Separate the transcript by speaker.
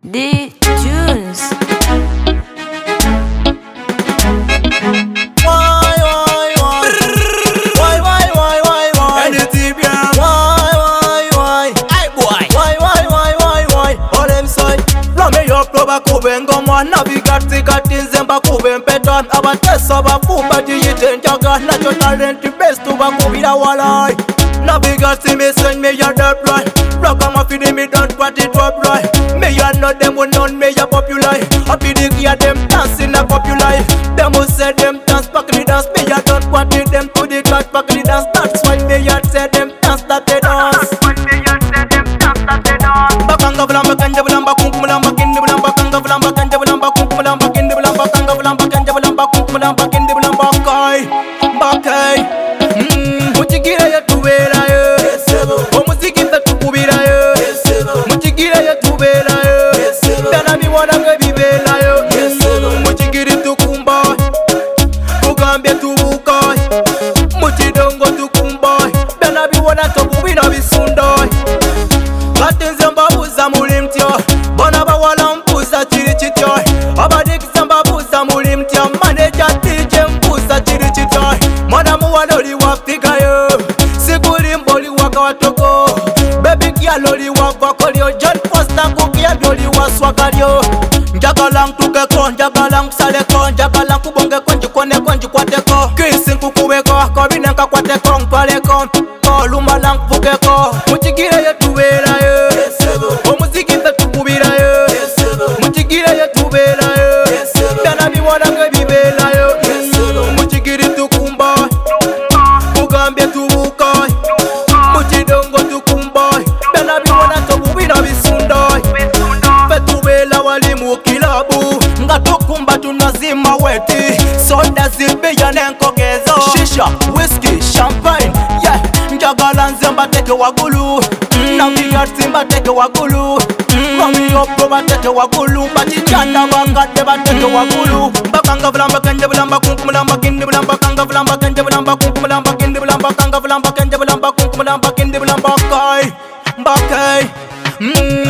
Speaker 1: D Tunes.
Speaker 2: Anything bien. Hey boy. All them say. Rame yo proba kubengo mwa navigati katinze mba kubempeta abateso bafumba diyitenjaga nacho talent best bakubira walai navigati me send me ya the right rock am afidi me don't what it up right me ya know them will know me ya popular happy the gear them dancing a popular them will say them dance back the dance me ya don't want it them to the cut back the dance that's why me ya say them dance that they dance bakanga bulamba kanja bulamba kunkumulamba kindi bulamba kanga bulamba kanja bulamba kunkumulamba kindi bulamba kanga bulamba kanja bulamba kunkumulamba kindi bulamba bakai muchigira yatubera yo omuziki tatukubira yo muchigira yatubera yo dana miwana ngebibera yo muchigiri tukumba kugambye tubuka muchidongo tukumba dana biwana tokubira bisunda batenze mbabuza muli mtya bana bawala mbuza kiri kitya abadikisa mbabuza muli mtya maneja DJ mbuza kiri kitya mwana muwala oli wafigayo siguli mboli waka watoko baby girl oli wavakolyo John Foster kukiyambi oli waswakalyo njagala ntukeko njagala nkusaleko njagala nkubongeko njikoneko njikwateko kisi nkukubeko kobine nkakwateko nkwaleko olumala nkuvugeko mukigire yetuberayo omuziki tatukubirayo mukigire yetuberayo dana biwona ngebiberayo mukigiri tukumba mugambye tubuka mukidongo tukumba dana biwona tokubira bisunda fetubela wali mu kilabu nga tukumba tunazima weti soda zibiya nenkogezo shisha whisky champagne yeah njagala nze mbateke wagulu navigati mbateke wagulu romiyopro bateke wagulu bachichanda bangadde bateke wagulu bakanga bulamba kenje bulamba kunkumulamba kindi bulamba kanga bulamba kenje bulamba kunkumulamba kindi bulamba kanga bulamba kenje bulamba kunkumulamba kindi bulamba kai bakai